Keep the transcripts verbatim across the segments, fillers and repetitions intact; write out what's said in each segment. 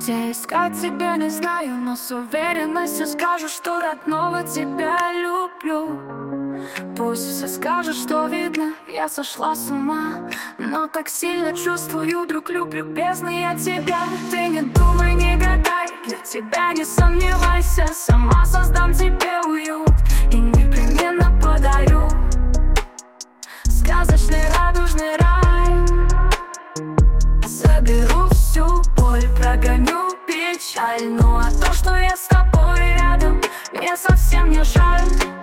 Где искать тебя не знаю, но с уверенностью скажу, что родного тебя люблю. Пусть все скажут, что видно, я сошла с ума, но так сильно чувствую, друг, люблю бездны я тебя. Ты не думай, не гадай, для тебя не сомневайся, сама создам тебе уют и непременно подарю сказочный радужный рай. Заберу всю боль, прогоню печаль, ну а то, что я с тобой рядом, мне совсем не жаль.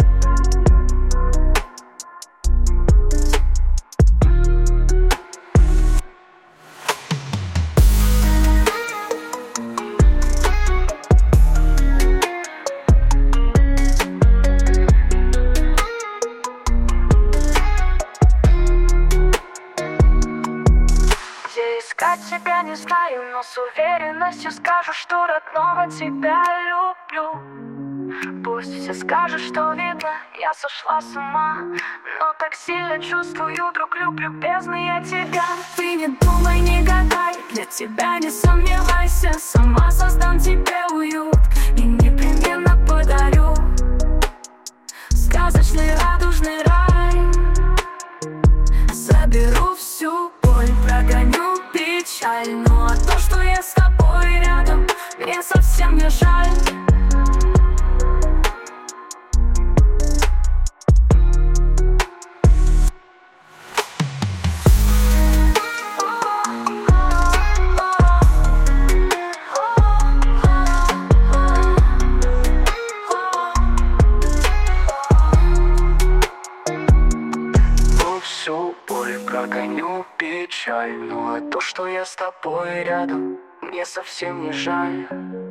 Искать тебя не знаю, но с уверенностью скажу, что родного тебя люблю. Пусть все скажут, что видно, я сошла с ума, но так сильно чувствую, друг, люблю бездны я тебя. Ты не думай, не гадай, для тебя не сомневайся, сама создам тебе уют и непременно подарю сказочный радужный рай. Заберу всю боль, прогоню печаль, ну а то, что я с тобой рядом, мне совсем не жаль. Всю боль, прогоню печаль, ну а то, что я с тобой рядом, мне совсем не жаль.